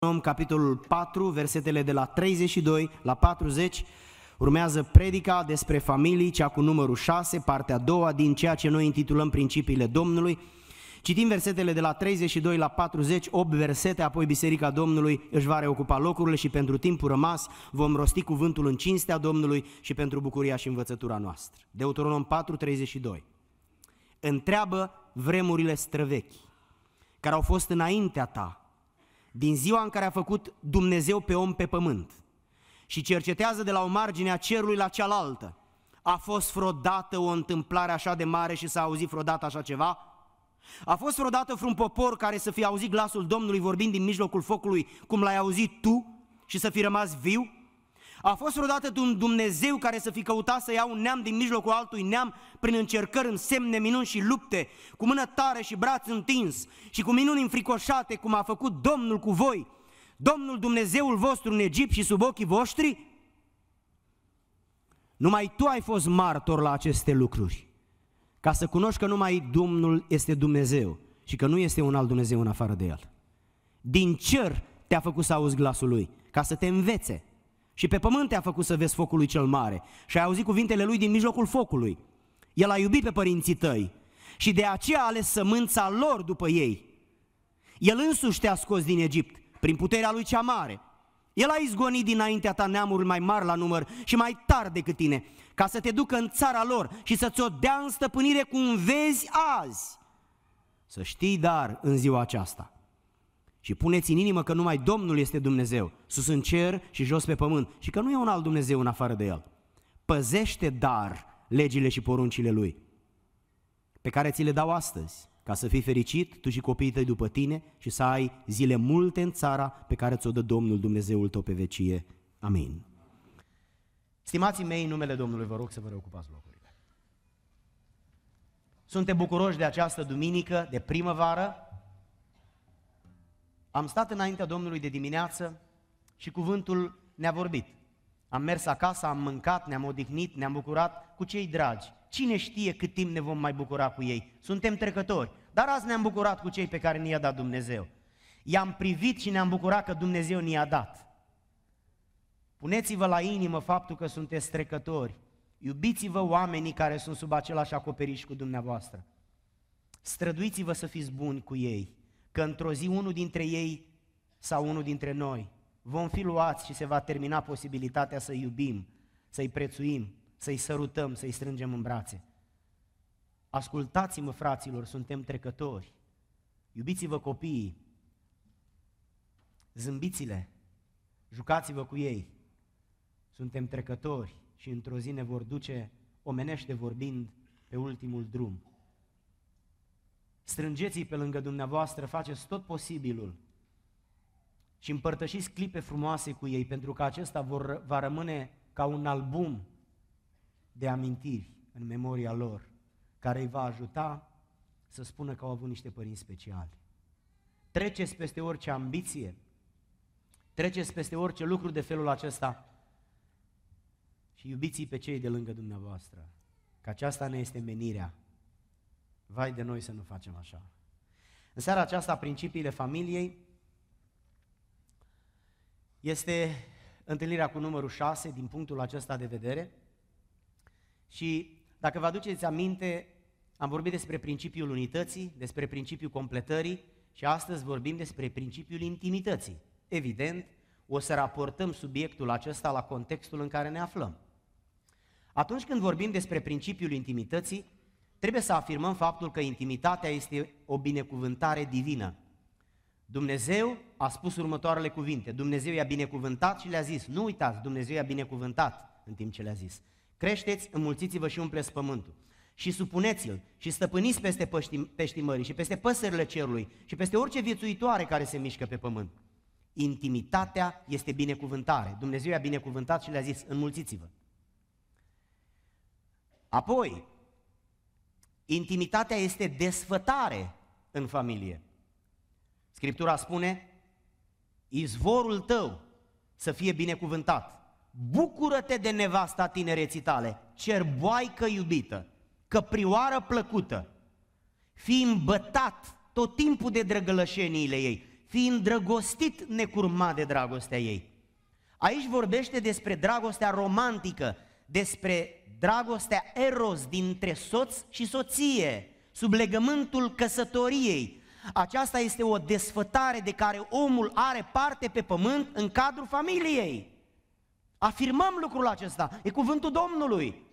Capitolul 4, versetele de la 32 la 40, urmează predica despre familii, cea cu numărul 6, partea a doua din ceea ce noi intitulăm Principiile Domnului. Citim versetele de la 32 la 40, 8 versete, apoi Biserica Domnului își va reocupa locurile și pentru timpul rămas vom rosti cuvântul în cinstea Domnului și pentru bucuria și învățătura noastră. Deuteronom 4, 32. Întreabă vremurile străvechi, care au fost înaintea ta, din ziua în care a făcut Dumnezeu pe om pe pământ, și cercetează de la o margine a cerului la cealaltă. A fost vreodată o întâmplare așa de mare și s-a auzit vreodată așa ceva? A fost vreodată vreun popor care să fie auzit glasul Domnului vorbind din mijlocul focului, cum l-ai auzit tu, și să fi rămas viu? A fost vreodată un Dumnezeu care să fi căutat să ia un neam din mijlocul altui neam prin încercări, în semne, minuni și lupte, cu mână tare și braț întins și cu minuni înfricoșate, cum a făcut Domnul cu voi, Domnul Dumnezeul vostru în Egipt și sub ochii voștri? Numai tu ai fost martor la aceste lucruri, ca să cunoști că numai Domnul este Dumnezeu și că nu este un alt Dumnezeu în afară de El. Din cer te-a făcut să auzi glasul Lui, ca să te învețe. Și pe pământ te-a făcut să vezi focul lui cel mare și ai auzit cuvintele lui din mijlocul focului. El a iubit pe părinții tăi și de aceea a ales sămânța lor după ei. El însuși te-a scos din Egipt prin puterea lui cea mare. El a izgonit dinaintea ta neamuri mai mari la număr și mai tari decât tine, ca să te ducă în țara lor și să ți-o dea în stăpânire cum vezi azi. Să știi dar în ziua aceasta. Și puneți în inimă că numai Domnul este Dumnezeu, sus în cer și jos pe pământ, și că nu e un alt Dumnezeu în afară de El. Păzește dar legile și poruncile Lui, pe care ți le dau astăzi, ca să fii fericit, tu și copiii tăi după tine, și să ai zile multe în țara pe care ți-o dă Domnul Dumnezeul tău pe vecie. Amin. Stimații mei, în numele Domnului vă rog să vă reocupați locurile. Suntem bucuroși de această duminică de primăvară. Am stat înaintea Domnului de dimineață și cuvântul ne-a vorbit. Am mers acasă, am mâncat, ne-am odihnit, ne-am bucurat cu cei dragi. Cine știe cât timp ne vom mai bucura cu ei? Suntem trecători, dar azi ne-am bucurat cu cei pe care ni-a dat Dumnezeu. I-am privit și ne-am bucurat că Dumnezeu ni-a dat. Puneți-vă la inimă faptul că sunteți trecători. Iubiți-vă oamenii care sunt sub același acoperiș cu dumneavoastră. Străduiți-vă să fiți buni cu ei, că într-o zi unul dintre ei sau unul dintre noi vom fi luați și se va termina posibilitatea să iubim, să-i prețuim, să-i sărutăm, să-i strângem în brațe. Ascultați-mă, fraților, suntem trecători. Iubiți-vă copiii, zâmbiți-le, jucați-vă cu ei. Suntem trecători și într-o zi ne vor duce, omenește vorbind, pe ultimul drum. Strângeți-i pe lângă dumneavoastră, faceți tot posibilul și împărtășiți clipe frumoase cu ei, pentru că acesta va rămâne ca un album de amintiri în memoria lor, care îi va ajuta să spună că au avut niște părinți speciali. Treceți peste orice ambiție, treceți peste orice lucru de felul acesta și iubiți-i pe cei de lângă dumneavoastră, că aceasta ne este menirea. Vai de noi să nu facem așa. În seara aceasta, Principiile Familiei este întâlnirea cu numărul 6 din punctul acesta de vedere și dacă vă aduceți aminte, am vorbit despre principiul unității, despre principiul completării și astăzi vorbim despre principiul intimității. Evident, o să raportăm subiectul acesta la contextul în care ne aflăm. Atunci când vorbim despre principiul intimității, trebuie să afirmăm faptul că intimitatea este o binecuvântare divină. Dumnezeu a spus următoarele cuvinte. Dumnezeu i-a binecuvântat și le-a zis, nu uitați, Dumnezeu i-a binecuvântat în timp ce le-a zis. Creșteți, înmulțiți-vă și umpleți pământul. Și supuneți-l și stăpâniți peste peștii mării și peste păsările cerului și peste orice viețuitoare care se mișcă pe pământ. Intimitatea este binecuvântare. Dumnezeu i-a binecuvântat și le-a zis, înmulțiți-vă. Apoi, intimitatea este desfătare în familie. Scriptura spune, izvorul tău să fie binecuvântat. Bucură-te de nevasta tinereții tale, cerboaică iubită, căprioară plăcută. Fii îmbătat tot timpul de drăgălășeniile ei, fi îndrăgostit necurmat de dragostea ei. Aici vorbește despre dragostea romantică, despre dragostea eros dintre soț și soție, sub legământul căsătoriei. Aceasta este o desfătare de care omul are parte pe pământ în cadrul familiei. Afirmăm lucrul acesta, e cuvântul Domnului.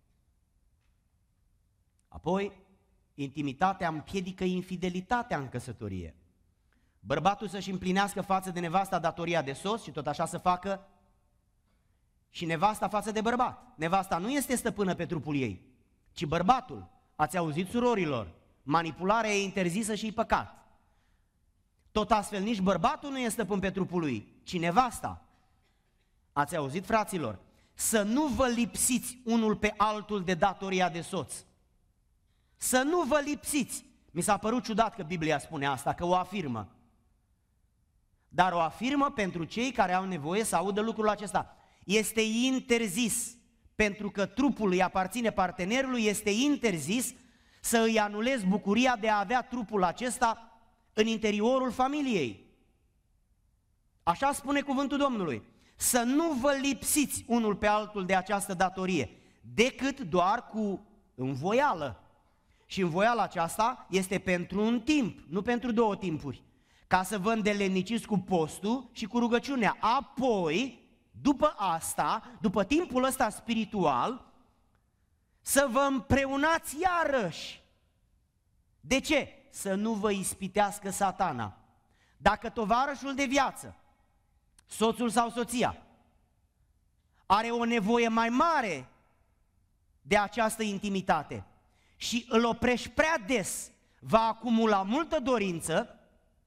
Apoi, intimitatea împiedică infidelitatea în căsătorie. Bărbatul să-și împlinească față de nevasta datoria de soț și tot așa să facă și nevasta față de bărbat. Nevasta nu este stăpână pe trupul ei, ci bărbatul. Ați auzit, surorilor? Manipularea e interzisă și e păcat. Tot astfel nici bărbatul nu este stăpân pe trupul lui, ci nevasta. Ați auzit, fraților? Să nu vă lipsiți unul pe altul de datoria de soț. Să nu vă lipsiți. Mi s-a părut ciudat că Biblia spune asta, că o afirmă. Dar o afirmă pentru cei care au nevoie să audă lucrul acesta. Este interzis, pentru că trupul îi aparține partenerului, este interzis să îi anulezi bucuria de a avea trupul acesta în interiorul familiei. Așa spune cuvântul Domnului. Să nu vă lipsiți unul pe altul de această datorie, decât doar cu învoială. Și învoiala aceasta este pentru un timp, nu pentru două timpuri, ca să vă îndeleniciți cu postul și cu rugăciunea. Apoi, după asta, după timpul ăsta spiritual, să vă împreunați iarăși. De ce? Să nu vă ispitească Satana. Dacă tovarășul de viață, soțul sau soția, are o nevoie mai mare de această intimitate și îl oprești prea des, va acumula multă dorință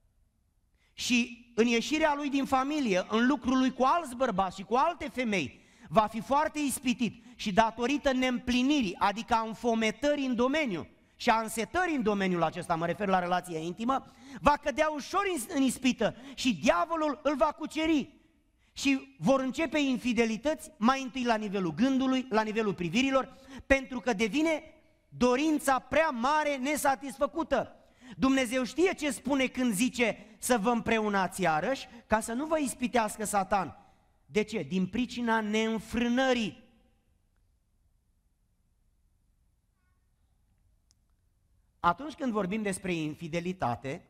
și în ieșirea lui din familie, în lucrul lui cu alți bărbați și cu alte femei, va fi foarte ispitit și datorită neîmplinirii, adică a înfometării în domeniu și a însetării în domeniul acesta, mă refer la relația intimă, va cădea ușor în ispită și diavolul îl va cuceri. Și vor începe infidelități mai întâi la nivelul gândului, la nivelul privirilor, pentru că devine dorința prea mare nesatisfăcută. Dumnezeu știe ce spune când zice să vă împreunați iarăși, ca să nu vă ispitească Satan. De ce? Din pricina neînfrânării. Atunci când vorbim despre infidelitate,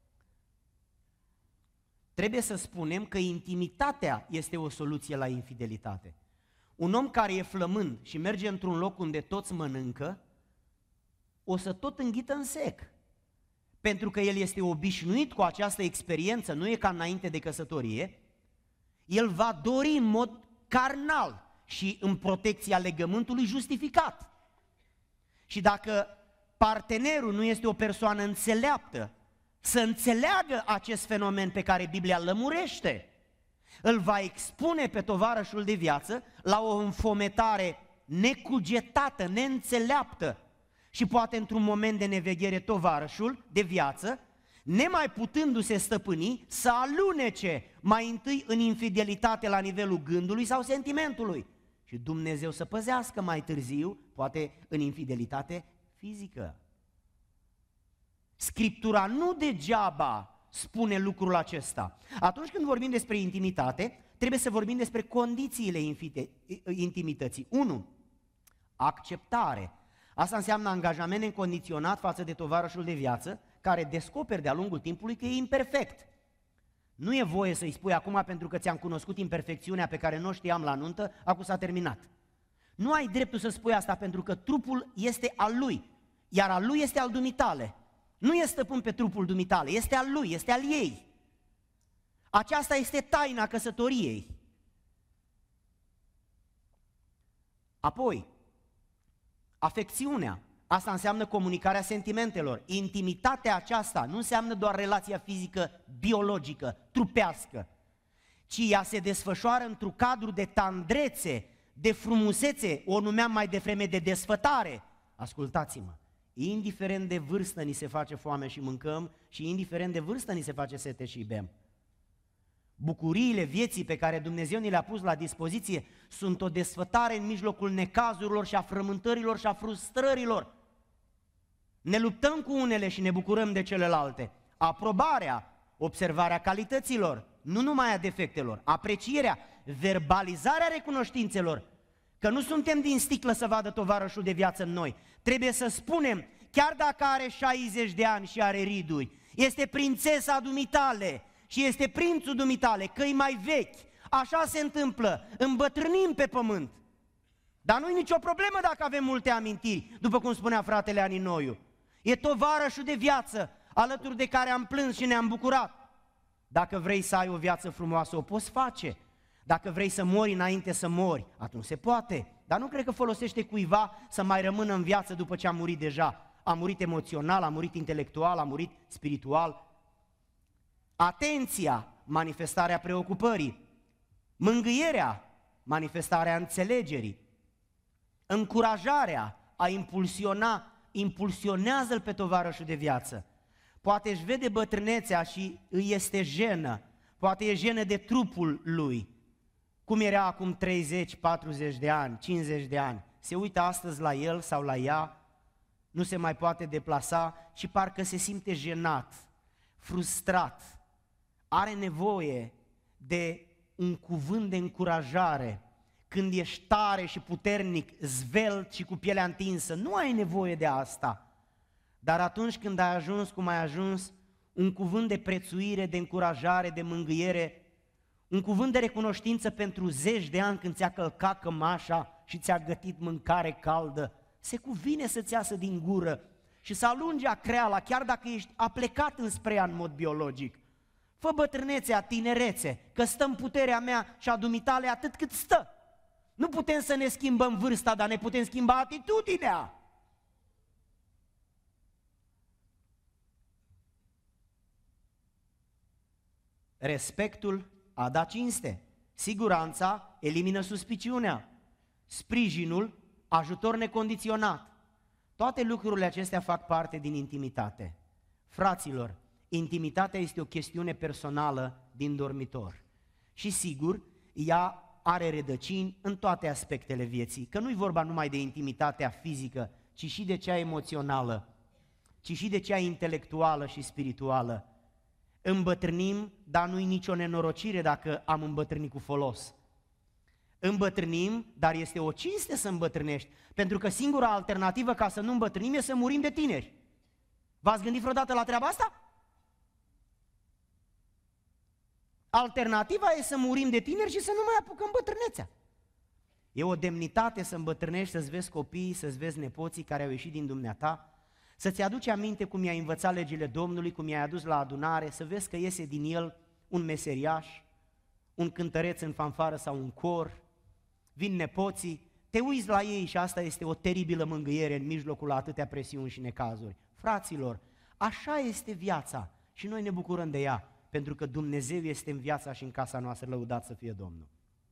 trebuie să spunem că intimitatea este o soluție la infidelitate. Un om care e flămând și merge într-un loc unde toți mănâncă, o să tot înghită în sec. Pentru că el este obișnuit cu această experiență, nu e ca înainte de căsătorie, el va dori în mod carnal și în protecția legământului justificat. Și dacă partenerul nu este o persoană înțeleaptă, să înțeleagă acest fenomen pe care Biblia îl lămurește, îl va expune pe tovarășul de viață la o înfometare necugetată, neînțeleaptă și poate într-un moment de neveghere tovarășul de viață, nemai putându-se stăpâni, să alunece mai întâi în infidelitate la nivelul gândului sau sentimentului și Dumnezeu să păzească mai târziu, poate în infidelitate fizică. Scriptura nu degeaba spune lucrul acesta. Atunci când vorbim despre intimitate, trebuie să vorbim despre condițiile intimității. 1. Acceptare. Asta înseamnă angajament necondiționat față de tovarășul de viață, care descoperi de-a lungul timpului că e imperfect. Nu e voie să-i spui acum pentru că ți-am cunoscut imperfecțiunea pe care nu o știam la nuntă, acum s-a terminat. Nu ai dreptul să spui asta pentru că trupul este al lui, iar al lui este al dumitale. Nu e stăpân pe trupul dumitale, este al lui, este al ei. Aceasta este taina căsătoriei. Apoi, afecțiunea. Asta înseamnă comunicarea sentimentelor. Intimitatea aceasta nu înseamnă doar relația fizică, biologică, trupească, ci ea se desfășoară într-un cadru de tandrețe, de frumusețe, o numeam mai devreme de desfătare. Ascultați-mă, indiferent de vârstă ni se face foame și mâncăm și indiferent de vârstă ni se face sete și bem. Bucuriile vieții pe care Dumnezeu ni le-a pus la dispoziție sunt o desfătare în mijlocul necazurilor și a frământărilor și a frustrărilor. Ne luptăm cu unele și ne bucurăm de celelalte. Aprobarea observarea calităților, nu numai a defectelor, aprecierea, verbalizarea recunoștințelor, că nu suntem din sticlă să vadă tovarășul de viață în noi. Trebuie să spunem, chiar dacă are 60 de ani și are riduri, este prințesa dumitale și este prințul dumitale, că-i mai vechi, așa se întâmplă, îmbătrânim pe pământ. Dar nu-i nicio problemă dacă avem multe amintiri, după cum spunea fratele Aninoiu. E tovarășul de viață, alături de care am plâns și ne-am bucurat. Dacă vrei să ai o viață frumoasă, o poți face. Dacă vrei să mori înainte să mori, atunci se poate. Dar nu cred că folosește cuiva să mai rămână în viață după ce a murit deja. A murit emoțional, a murit intelectual, a murit spiritual. Atenția, manifestarea preocupării. Mângâierea, manifestarea înțelegerii. Încurajarea, a impulsiona, impulsionează-l pe tovarășul de viață. Poate își vede bătrânețea și îi este jenă, poate e jenă de trupul lui. Cum era acum 30, 40 de ani, 50 de ani. Se uită astăzi la el sau la ea, nu se mai poate deplasa și parcă se simte jenat, frustrat. Are nevoie de un cuvânt de încurajare. Când ești tare și puternic, zvelt și cu pielea întinsă, nu ai nevoie de asta. Dar atunci când ai ajuns cum ai ajuns, un cuvânt de prețuire, de încurajare, de mângâiere, un cuvânt de recunoștință pentru zeci de ani când ți-a călcat cămașa și ți-a gătit mâncare caldă, se cuvine să-ți iasă din gură și să alungi acreala, chiar dacă ești aplecat înspre ea în mod biologic. Fă bătrânețea, tinerețe, că stă în puterea mea și a dumitale atât cât stă. Nu putem să ne schimbăm vârsta, dar ne putem schimba atitudinea. Respectul a da cinste, siguranța elimină suspiciunea, sprijinul, ajutor necondiționat. Toate lucrurile acestea fac parte din intimitate. Fraților, intimitatea este o chestiune personală din dormitor. Și sigur, ea are rădăcini în toate aspectele vieții, că nu-i vorba numai de intimitatea fizică, ci și de cea emoțională, ci și de cea intelectuală și spirituală. Îmbătrânim, dar nu-i nicio nenorocire dacă am îmbătrânit cu folos. Îmbătrânim, dar este o cinste să îmbătrânești, pentru că singura alternativă ca să nu îmbătrânim e să murim de tineri. V-ați gândit vreodată la treaba asta? Alternativa e să murim de tineri și să nu mai apucăm bătrânețea. E o demnitate să îmbătrânești, să-ți vezi copiii, să-ți vezi nepoții care au ieșit din dumneata, să-ți aduci aminte cum i-ai învățat legile Domnului, cum i-ai adus la adunare, să vezi că iese din el un meseriaș, un cântăreț în fanfară sau un cor, vin nepoții, te uiți la ei și asta este o teribilă mângâiere în mijlocul atâtea presiuni și necazuri. Fraților, așa este viața și noi ne bucurăm de ea, pentru că Dumnezeu este în viața și în casa noastră, lăudat să fie Domnul.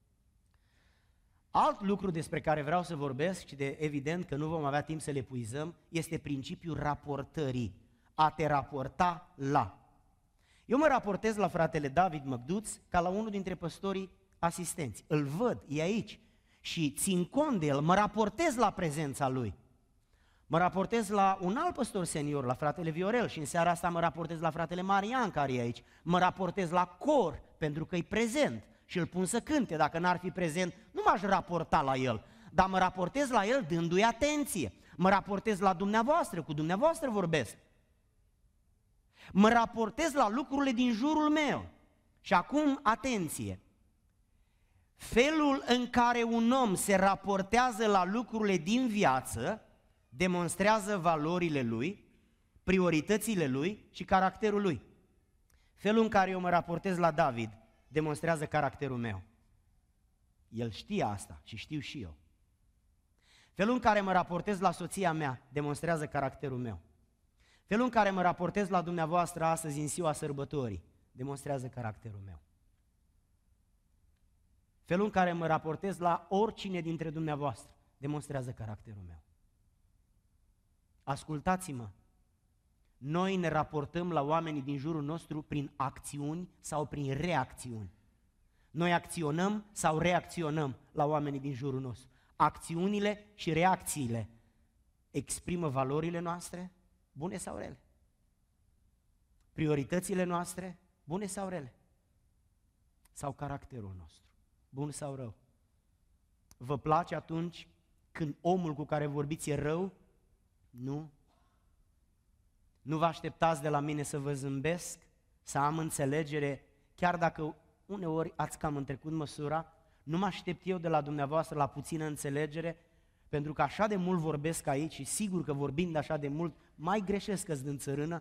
Alt lucru despre care vreau să vorbesc și de evident că nu vom avea timp să le epuizăm, este principiul raportării, a te raporta la. Eu mă raportez la fratele David Măgduț ca la unul dintre păstorii asistenți. Îl văd, e aici și țin cont de el, mă raportez la prezența lui. Mă raportez la un alt păstor senior, la fratele Viorel, și în seara asta mă raportez la fratele Marian care e aici. Mă raportez la cor, pentru că e prezent și îl pun să cânte. Dacă n-ar fi prezent, nu m-aș raporta la el, dar mă raportez la el dându-i atenție. Mă raportez la dumneavoastră, cu dumneavoastră vorbesc. Mă raportez la lucrurile din jurul meu. Și acum, atenție! Felul în care un om se raportează la lucrurile din viață demonstrează valorile lui, prioritățile lui și caracterul lui. Felul în care eu mă raportez la David demonstrează caracterul meu. El știe asta și știu și eu. Felul în care mă raportez la soția mea demonstrează caracterul meu. Felul în care mă raportez la dumneavoastră astăzi în ziua sărbătorii demonstrează caracterul meu. Felul în care mă raportez la oricine dintre dumneavoastră demonstrează caracterul meu. Ascultați-mă, noi ne raportăm la oamenii din jurul nostru prin acțiuni sau prin reacțiuni. Noi acționăm sau reacționăm la oamenii din jurul nostru. Acțiunile și reacțiile exprimă valorile noastre, bune sau rele. Prioritățile noastre, bune sau rele? Sau caracterul nostru, bun sau rău? Vă place atunci când omul cu care vorbiți e rău? Nu. Nu vă așteptați de la mine să vă zâmbesc, să am înțelegere, chiar dacă uneori ați cam întrecut măsura? Nu mă aștept eu de la dumneavoastră la puțină înțelegere, pentru că așa de mult vorbesc aici și sigur că vorbind așa de mult, mai greșesc că-s din țărână.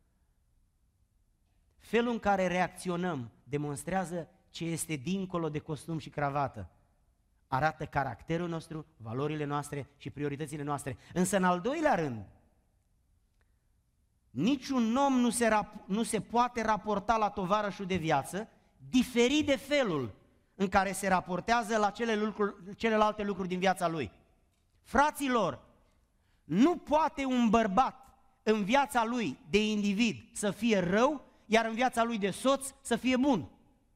Felul în care reacționăm demonstrează ce este dincolo de costum și cravată. Arată caracterul nostru, valorile noastre și prioritățile noastre. Însă, în al doilea rând, niciun om nu se poate raporta la tovarășul de viață diferit de felul în care se raportează la celelalte lucruri din viața lui. Fraților, nu poate un bărbat în viața lui de individ să fie rău, iar în viața lui de soț să fie bun.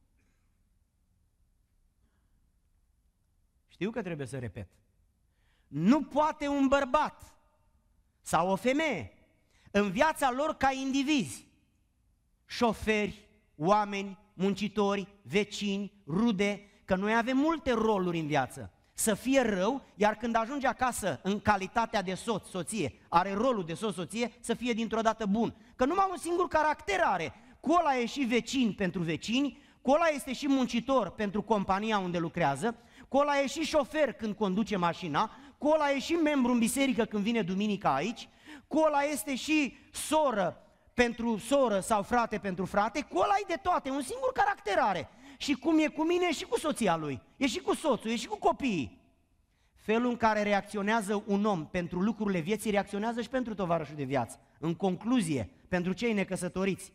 Știu că trebuie să repet. Nu poate un bărbat sau o femeie în viața lor ca indivizi, șoferi, oameni, muncitori, vecini, rude, că noi avem multe roluri în viață, să fie rău, iar când ajunge acasă în calitatea de soț, soție, are rolul de soț, soție, să fie dintr-o dată bun. Că numai un singur caracter are. Cu ăla e și vecin pentru vecini, cu ăla este și muncitor pentru compania unde lucrează, cu ăla e și șofer când conduce mașina, cu ăla e și membru în biserică când vine duminica aici, cu ăla este și soră pentru soră sau frate pentru frate, cu ăla e de toate, un singur caracter are. Și cum e cu mine, e și cu soția lui, e și cu soțul, e și cu copiii. Felul în care reacționează un om pentru lucrurile vieții, reacționează și pentru tovarășul de viață. În concluzie, pentru cei necăsătoriți,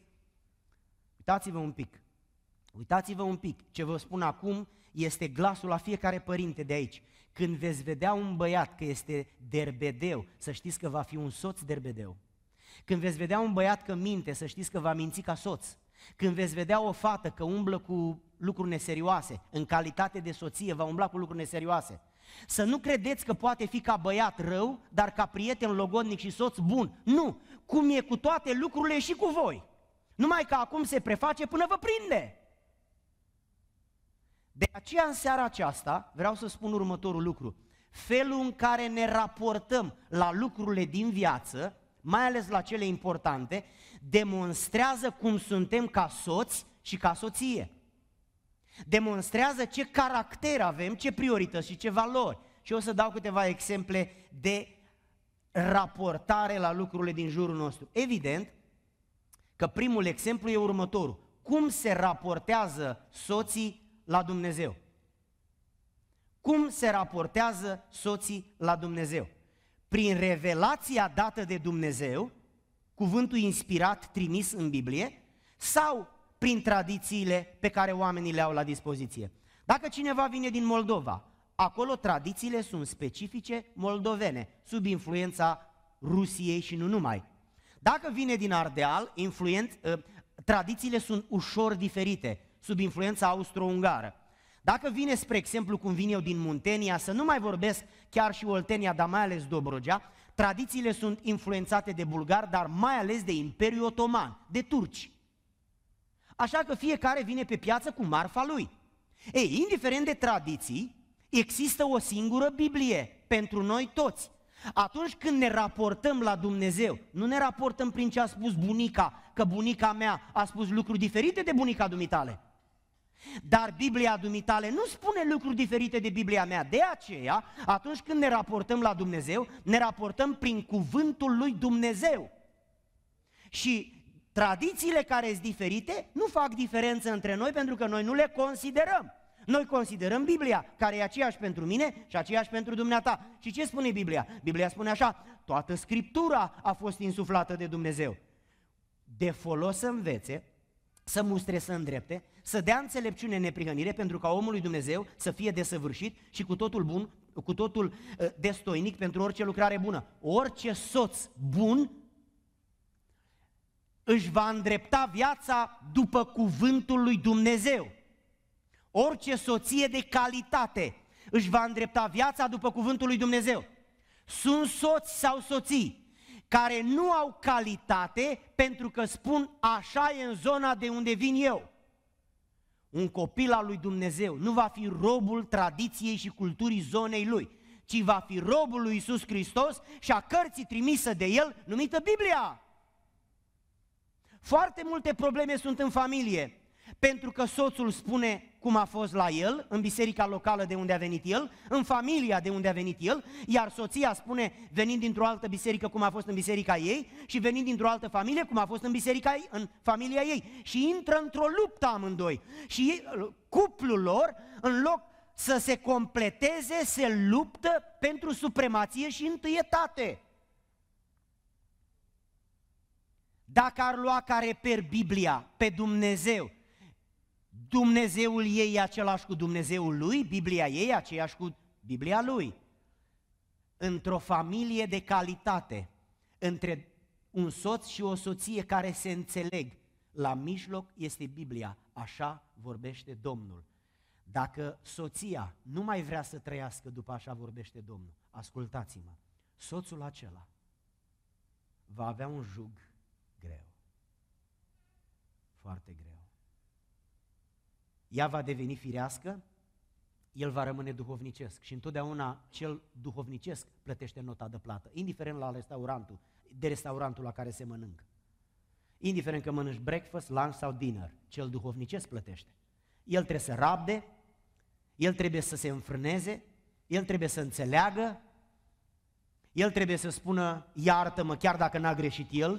uitați-vă un pic, ce vă spun acum este glasul la fiecare părinte de aici. Când veți vedea un băiat că este derbedeu, să știți că va fi un soț derbedeu. Când veți vedea un băiat că minte, să știți că va minți ca soț. Când veți vedea o fată că umblă cu lucruri neserioase, în calitate de soție va umbla cu lucruri neserioase. Să nu credeți că poate fi ca băiat rău, dar ca prieten logodnic și soț bun. Nu! Cum e cu toate lucrurile e și cu voi. Numai că acum se preface până vă prinde. De aceea în seara aceasta vreau să spun următorul lucru. Felul în care ne raportăm la lucrurile din viață, mai ales la cele importante, demonstrează cum suntem ca soți și ca soție. Demonstrează ce caracter avem, ce priorități și ce valori. Și eu o să dau câteva exemple de raportare la lucrurile din jurul nostru. Evident că primul exemplu e următorul. Cum se raportează soții la Dumnezeu? Cum se raportează soții la Dumnezeu? Prin revelația dată de Dumnezeu, cuvântul inspirat trimis în Biblie, sau prin tradițiile pe care oamenii le au la dispoziție. Dacă cineva vine din Moldova, acolo tradițiile sunt specifice moldovene, sub influența Rusiei și nu numai. Dacă vine din Ardeal, tradițiile sunt ușor diferite, sub influența austro-ungară. Dacă vine, spre exemplu, cum vin eu din Muntenia, să nu mai vorbesc chiar și Oltenia, dar mai ales Dobrogea, tradițiile sunt influențate de bulgari, dar mai ales de Imperiul Otoman, de turci. Așa că fiecare vine pe piață cu marfa lui. Ei, indiferent de tradiții, există o singură Biblie pentru noi toți. Atunci când ne raportăm la Dumnezeu, nu ne raportăm prin ce a spus bunica, că bunica mea a spus lucruri diferite de bunica dumitale. Dar Biblia dumitale nu spune lucruri diferite de Biblia mea. De aceea, atunci când ne raportăm la Dumnezeu, ne raportăm prin cuvântul lui Dumnezeu. Și tradițiile care sunt diferite nu fac diferență între noi pentru că noi nu le considerăm. Noi considerăm Biblia, care e aceeași pentru mine și aceeași pentru dumneata. Și ce spune Biblia? Biblia spune așa: toată Scriptura a fost insuflată de Dumnezeu. De folos să învețe, să mustre, să îndrepte, să dea înțelepciune, neprihănire, pentru ca omul lui Dumnezeu să fie desăvârșit și cu totul bun, cu totul destoinic pentru orice lucrare bună. Orice soț bun își va îndrepta viața după cuvântul lui Dumnezeu. Orice soție de calitate își va îndrepta viața după cuvântul lui Dumnezeu. Sunt soți sau soții care nu au calitate pentru că spun așa e în zona de unde vin eu. Un copil al lui Dumnezeu nu va fi robul tradiției și culturii zonei lui, ci va fi robul lui Iisus Hristos și a cărții trimisă de el, numită Biblia. Foarte multe probleme sunt în familie, pentru că soțul spune cum a fost la el, în biserica locală de unde a venit el, în familia de unde a venit el, iar soția spune, venind dintr-o altă biserică, cum a fost în biserica ei, și venind dintr-o altă familie, cum a fost în familia ei. Și intră într-o luptă amândoi. Și cuplul lor, în loc să se completeze, se luptă pentru supremație și întâietate. Dacă ar lua ca reper Biblia pe Dumnezeu, Dumnezeul ei e același cu Dumnezeul lui, Biblia ei e aceeași cu Biblia lui. Într-o familie de calitate, între un soț și o soție care se înțeleg, la mijloc este Biblia, așa vorbește Domnul. Dacă soția nu mai vrea să trăiască după așa vorbește Domnul, ascultați-mă, soțul acela va avea un jug greu, foarte greu. Ea va deveni firească, el va rămâne duhovnicesc și întotdeauna cel duhovnicesc plătește nota de plată, indiferent de restaurantul la care se mănâncă. Indiferent că mănânci breakfast, lunch sau dinner, cel duhovnicesc plătește. El trebuie să rabde, el trebuie să se înfrâneze, el trebuie să înțeleagă, el trebuie să spună iartă-mă chiar dacă n-a greșit el,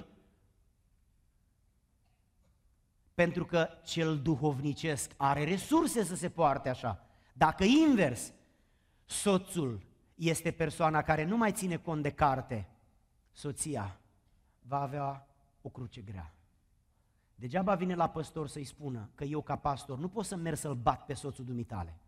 pentru că cel duhovnicesc are resurse să se poarte așa. Dacă invers, soțul este persoana care nu mai ține cont de carte, soția va avea o cruce grea. Degeaba vine la păstor să-i spună că eu ca pastor nu pot să merg să-l bat pe soțul dumitale.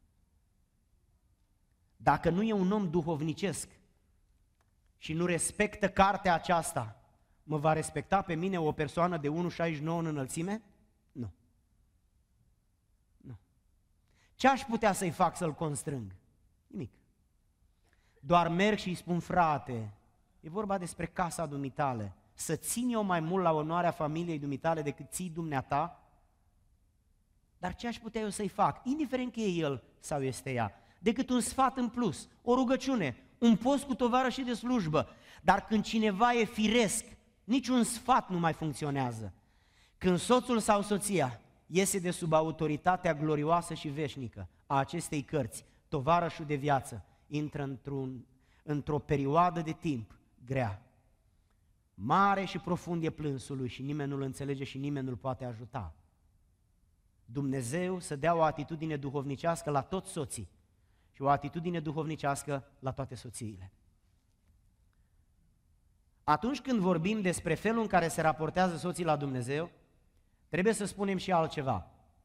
Dacă nu e un om duhovnicesc și nu respectă cartea aceasta, mă va respecta pe mine o persoană de 1,69 în înălțime? Nu. Nu. Ce aș putea să-i fac să-l constrâng? Nimic. Doar merg și îi spun, frate, e vorba despre casa dumitale, să țin eu mai mult la onoarea familiei dumitale decât ții dumneata? Dar ce aș putea eu să-i fac, indiferent că e el sau este ea, decât un sfat în plus, o rugăciune, un post cu tovarășii de slujbă. Dar când cineva e firesc, niciun sfat nu mai funcționează. Când soțul sau soția iese de sub autoritatea glorioasă și veșnică a acestei cărți, tovarășul de viață intră într-o perioadă de timp grea. Mare și profund e plânsul lui și nimeni nu-l înțelege și nimeni nu-l poate ajuta. Dumnezeu să dea o atitudine duhovnicească la toți soții și o atitudine duhovnicească la toate soțiile. Atunci când vorbim despre felul în care se raportează soții la Dumnezeu, trebuie să spunem și altceva.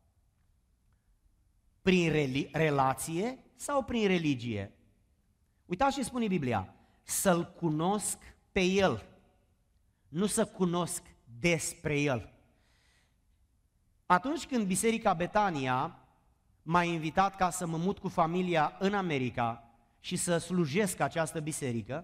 Prin relație sau prin religie? Uitați ce spune Biblia, să-L cunosc pe El, nu să cunosc despre El. Atunci când Biserica Betania m-a invitat ca să mă mut cu familia în America și să slujesc această biserică,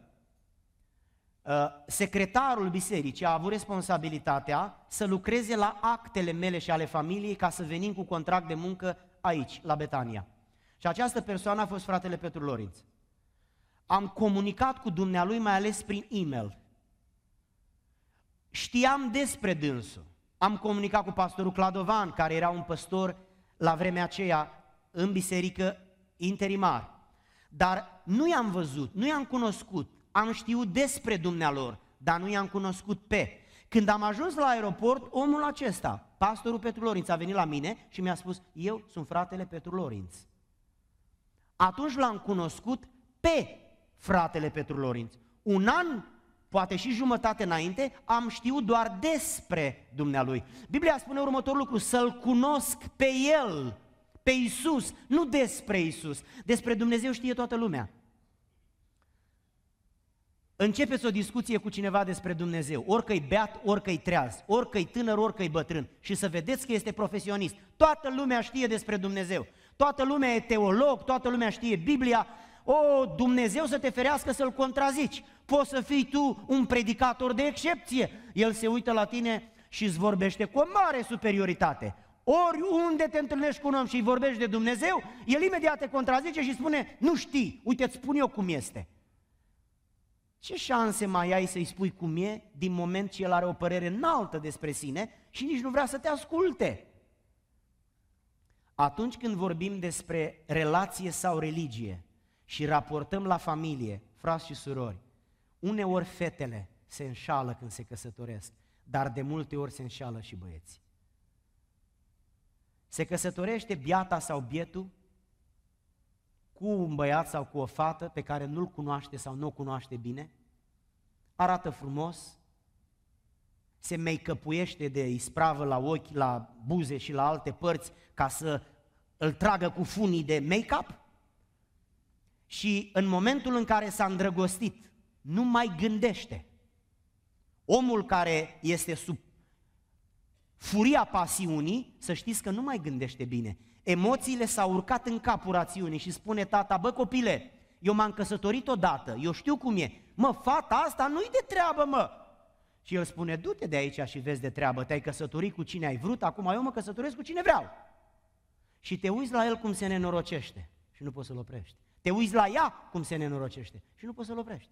secretarul bisericii a avut responsabilitatea să lucreze la actele mele și ale familiei ca să venim cu contract de muncă aici, la Betania. Și această persoană a fost fratele Petru Lorinț. Am comunicat cu dumnealui mai ales prin e-mail. Știam despre dânsul. Am comunicat cu pastorul Cladovan, care era un păstor la vremea aceea în biserică interimar. Dar nu i-am văzut, nu i-am cunoscut. Am știut despre dumnealor, dar nu i-am cunoscut pe. Când am ajuns la aeroport, omul acesta, pastorul Petru Lorinț, a venit la mine și mi-a spus, eu sunt fratele Petru Lorinț. Atunci l-am cunoscut pe fratele Petru Lorinț. Un an, poate și jumătate înainte, am știut doar despre dumnealui. Biblia spune următorul lucru, să-L cunosc pe El, pe Iisus, nu despre Iisus. Despre Dumnezeu știe toată lumea. Începeți o discuție cu cineva despre Dumnezeu, orică-i beat, orică-i treaz, orică-i tânăr, orică-i bătrân și să vedeți că este profesionist. Toată lumea știe despre Dumnezeu, toată lumea e teolog, toată lumea știe Biblia. O, Dumnezeu să te ferească să-L contrazici. poți să fii tu un predicator de excepție. El se uită la tine și îți vorbește cu o mare superioritate. Oriunde te întâlnești cu un om și îi vorbești de Dumnezeu, el imediat te contrazice și spune, nu știi, uite, îți spun eu cum este. Ce șanse mai ai să-i spui cum e din moment ce el are o părere înaltă despre sine și nici nu vrea să te asculte? Atunci când vorbim despre relație sau religie și raportăm la familie, frați și surori, uneori fetele se înșală când se căsătoresc, dar de multe ori se înșală și băieții. Se căsătorește biata sau bietul cu un băiat sau cu o fată pe care nu-l cunoaște sau nu o cunoaște bine, arată frumos, se make-up-uiește de ispravă la ochi, la buze și la alte părți ca să îl tragă cu funii de make-up și în momentul în care s-a îndrăgostit, nu mai gândește. Omul care este sub furia pasiunii, să știți că nu mai gândește bine. Emoțiile s-au urcat în capul rațiunii și spune tata, bă copile, eu m-am căsătorit odată, eu știu cum e. Mă, fata asta nu-i de treabă, mă. Și el spune, du-te de aici și vezi de treabă, te-ai căsătorit cu cine ai vrut, acum eu mă căsătoresc cu cine vreau. Și te uiți la el cum se nenorocește și nu poți să-l oprești. Te uiți la ea cum se nenorocește și nu poți să-l oprești.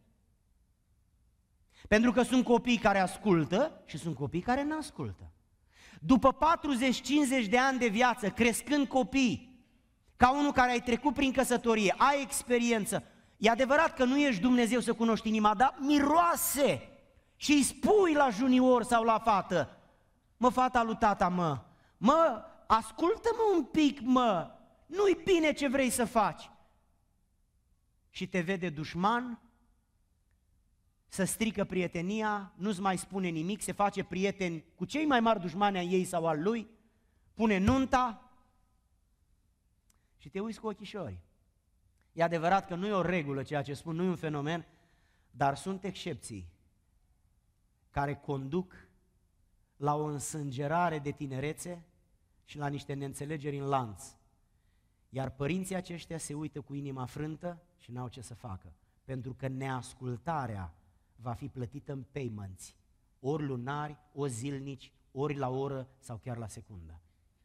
Pentru că sunt copii care ascultă și sunt copii care nu ascultă. După 40-50 de ani de viață, crescând copii, ca unul care ai trecut prin căsătorie, ai experiență, e adevărat că nu ești Dumnezeu să cunoști inima, dar miroase și îi spui la junior sau la fată, mă, fata lui tata, mă, ascultă-mă un pic, mă, nu-i bine ce vrei să faci. Și te vede dușman, să strică prietenia, nu-ți mai spune nimic, se face prieten cu cei mai mari dușmani ai ei sau al lui, pune nunta și te uiți cu ochișori. E adevărat că nu e o regulă ceea ce spun, nu e un fenomen, dar sunt excepții care conduc la o însângerare de tinerețe și la niște neînțelegeri în lanț. Iar părinții aceștia se uită cu inima frântă și n-au ce să facă, pentru că neascultarea va fi plătită în payments, ori lunari, ori zilnici, ori la oră sau chiar la secundă.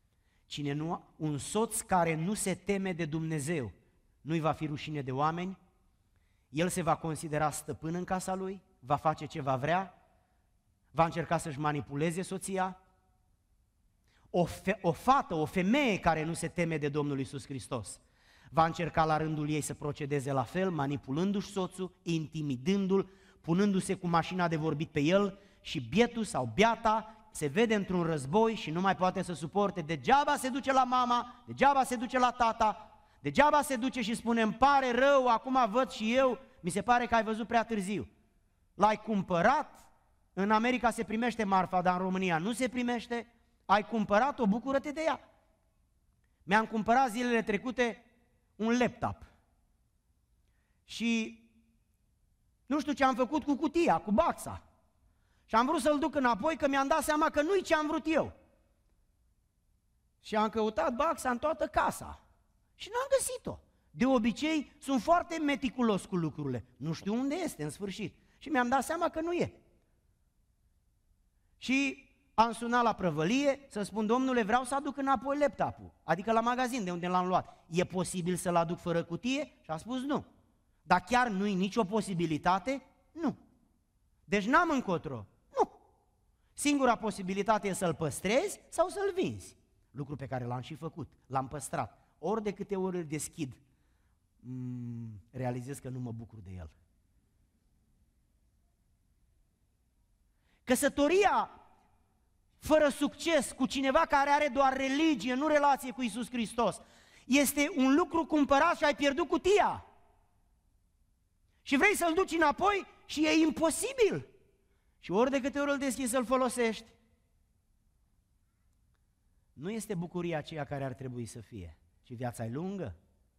Un soț care nu se teme de Dumnezeu, nu-i va fi rușine de oameni, el se va considera stăpân în casa lui, va face ce va vrea, va încerca să-și manipuleze soția. O fată, o femeie care nu se teme de Domnul Iisus Hristos, va încerca la rândul ei să procedeze la fel, manipulându-și soțul, intimidându-l, punându-se cu mașina de vorbit pe el și bietul sau beata se vede într-un război și nu mai poate să suporte. Degeaba se duce la mama, degeaba se duce la tata, degeaba se duce și spune, îmi pare rău, acum văd și eu, mi se pare că ai văzut prea târziu. L-ai cumpărat, în America se primește marfa, dar în România nu se primește, ai cumpărat-o, bucură-te de ea. Mi-am cumpărat zilele trecute un laptop și nu știu ce am făcut cu cutia, cu baxa. Și am vrut să-l duc înapoi, că mi-am dat seama că nu-i ce am vrut eu. Și am căutat baxa în toată casa și n-am găsit-o. De obicei sunt foarte meticulos cu lucrurile. Nu știu unde este în sfârșit. Și mi-am dat seama că nu e. Și am sunat la prăvălie să spun, domnule, vreau să aduc înapoi laptopul, adică la magazin de unde l-am luat. E posibil să-l aduc fără cutie? Și a spus nu. Dar chiar nu-i nicio posibilitate? Nu. Deci n-am încotro. Nu. Singura posibilitate e să-l păstrezi sau să-l vinzi. Lucru pe care l-am și făcut, l-am păstrat. Ori de câte ori îl deschid, realizez că nu mă bucur de el. Căsătoria fără succes cu cineva care are doar religie, nu relație cu Iisus Hristos, este un lucru cumpărat și ai pierdut cutia. Și vrei să-l duci înapoi și e imposibil. Și ori de câte ori îl deschizi să-l folosești, nu este bucuria aceea care ar trebui să fie. Și viața e lungă.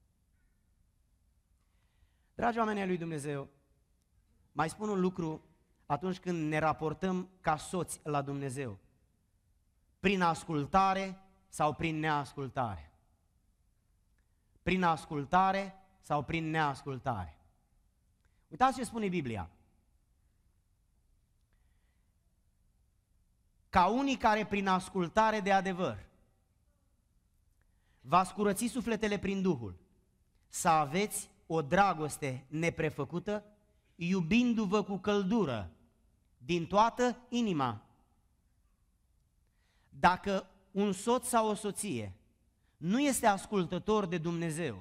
Dragi oameni ai lui Dumnezeu, mai spun un lucru atunci când ne raportăm ca soți la Dumnezeu. Prin ascultare sau prin neascultare? Prin ascultare sau prin neascultare? Uitați ce spune Biblia. ca unii care prin ascultare de adevăr v-ați curățit sufletele prin Duhul, să aveți o dragoste neprefăcută, iubindu-vă cu căldură din toată inima. Dacă un soț sau o soție nu este ascultător de Dumnezeu,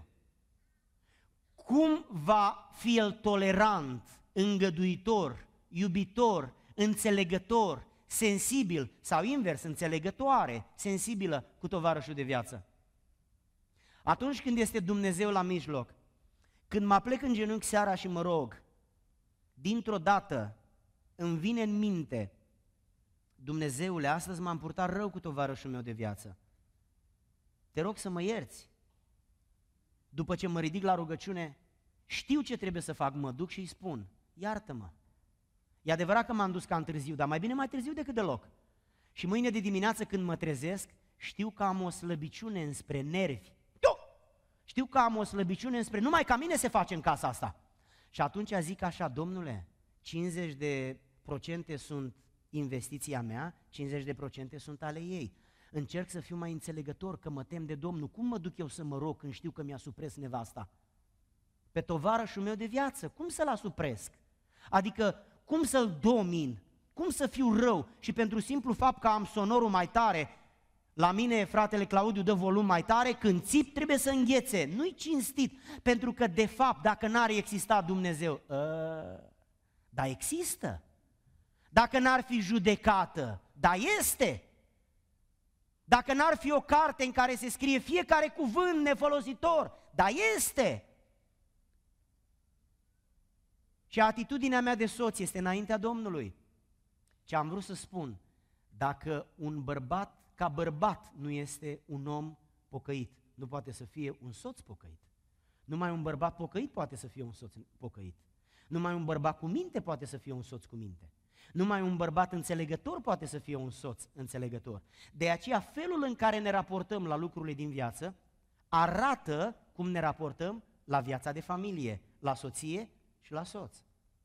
cum va fi el tolerant, îngăduitor, iubitor, înțelegător, sensibil sau invers, înțelegătoare, sensibilă cu tovarășul de viață? Atunci când este Dumnezeu la mijloc, când mă plec în genunchi seara și mă rog, dintr-o dată îmi vine în minte: Dumnezeule, astăzi m-am purtat rău cu tovarășul meu de viață. Te rog să mă ierți. După ce mă ridic la rugăciune, știu ce trebuie să fac, mă duc și îi spun: iartă-mă. E adevărat că m-am dus cam târziu, dar mai bine mai târziu decât deloc. Și mâine de dimineață când mă trezesc, știu că am o slăbiciune înspre nervi. Știu că am o slăbiciune înspre numai ca mine se face în casa asta. Și atunci zic așa: Domnule, 50% sunt investiția mea, 50% sunt ale ei. Încerc să fiu mai înțelegător, că mă tem de Domnul. Cum mă duc eu să mă rog când știu că mi-a supres nevasta? Pe tovarășul meu de viață, cum să-l asupresc? Adică, cum să-l domin? Cum să fiu rău? Și pentru simplu fapt că am sonorul mai tare, la mine fratele Claudiu dă volum mai tare, când țip trebuie să înghețe. Nu-i cinstit, pentru că de fapt, dacă n-ar exista Dumnezeu, dar există. Dacă n-ar fi judecată, dar este. Dacă n-ar fi o carte în care se scrie fiecare cuvânt nefolositor, dar este. Și atitudinea mea de soț este înaintea Domnului. Ce am vrut să spun: dacă un bărbat ca bărbat nu este un om pocăit, nu poate să fie un soț pocăit. Numai un bărbat pocăit poate să fie un soț pocăit. Numai un bărbat cu minte poate să fie un soț cu minte. Numai un bărbat înțelegător poate să fie un soț înțelegător. De aceea felul în care ne raportăm la lucrurile din viață arată cum ne raportăm la viața de familie, la soție și la soț.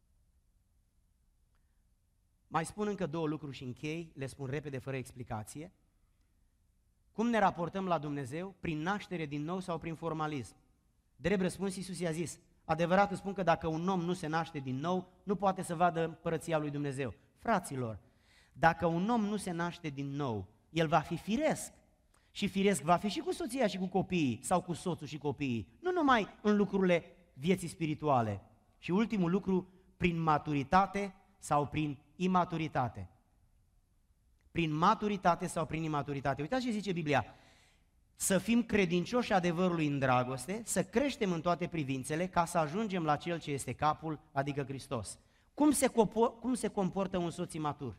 Mai spun încă două lucruri și închei, le spun repede, fără explicație. Cum ne raportăm la Dumnezeu? Prin naștere din nou sau prin formalism? Drept răspuns, Iisus i-a zis: adevărat îți spun că dacă un om nu se naște din nou, nu poate să vadă împărăția lui Dumnezeu. Fraților, dacă un om nu se naște din nou, el va fi firesc. Și firesc va fi și cu soția și cu copiii, sau cu soțul și copiii, nu numai în lucrurile vieții spirituale. Și ultimul lucru, prin maturitate sau prin imaturitate. Prin maturitate sau prin imaturitate. Uitați ce zice Biblia: să fim credincioși adevărului în dragoste, să creștem în toate privințele, ca să ajungem la Cel ce este capul, adică Hristos. Cum se comportă un soț imatur?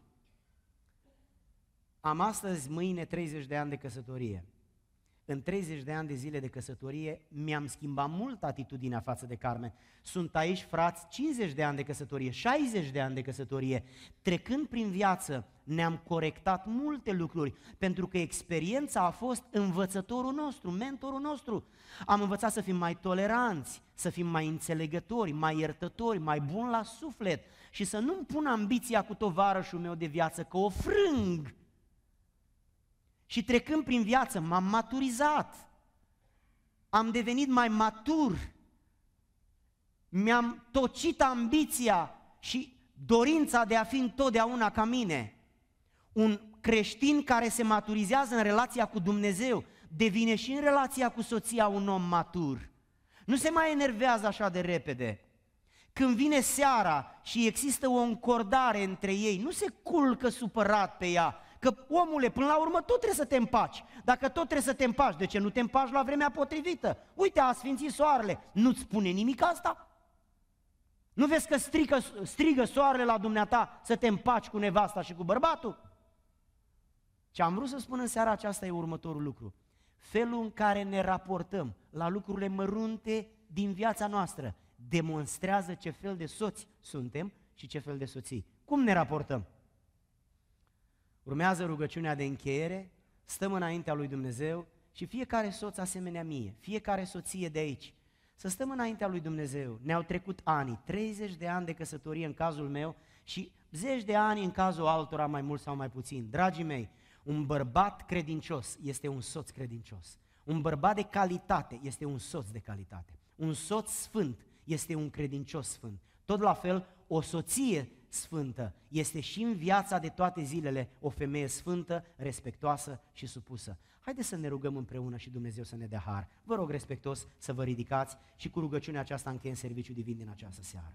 Am astăzi, mâine, 30 de ani de căsătorie. În 30 de ani de zile de căsătorie mi-am schimbat mult atitudinea față de Carmen. Sunt aici frați 50 de ani de căsătorie, 60 de ani de căsătorie. Trecând prin viață ne-am corectat multe lucruri, pentru că experiența a fost învățătorul nostru, mentorul nostru. Am învățat să fim mai toleranți, să fim mai înțelegători, mai iertători, mai buni la suflet și să nu-mi pun ambiția cu tovarășul meu de viață, că o frâng. Și trecând prin viață m-am maturizat, am devenit mai matur, mi-am tocit ambiția și dorința de a fi întotdeauna ca mine. Un creștin care se maturizează în relația cu Dumnezeu devine și în relația cu soția un om matur. Nu se mai enervează așa de repede. Când vine seara și există o încordare între ei, nu se culcă supărat pe ea, că omule, până la urmă tot trebuie să te împaci. Dacă tot trebuie să te împaci, de ce nu te împaci la vremea potrivită? Uite, a sfințit soarele, nu-ți spune nimic asta? Nu vezi că strigă soarele la dumneata să te împaci cu nevasta și cu bărbatul? Ce am vrut să spun în seara aceasta e următorul lucru. Felul în care ne raportăm la lucrurile mărunte din viața noastră demonstrează ce fel de soți suntem și ce fel de soții. Cum ne raportăm? Urmează rugăciunea de încheiere, stăm înaintea lui Dumnezeu și fiecare soț asemenea mie, fiecare soție de aici, să stăm înaintea lui Dumnezeu. Ne-au trecut ani, 30 de ani de căsătorie în cazul meu și zeci de ani, în cazul altora mai mult sau mai puțin. Dragii mei, un bărbat credincios este un soț credincios. Un bărbat de calitate este un soț de calitate. Un soț sfânt este un credincios sfânt. Tot la fel, o soție sfântă este și în viața de toate zilele o femeie sfântă, respectoasă și supusă. Haideți să ne rugăm împreună și Dumnezeu să ne dea har. Vă rog respectos să vă ridicați și cu rugăciunea aceasta încheiem serviciul divin din această seară.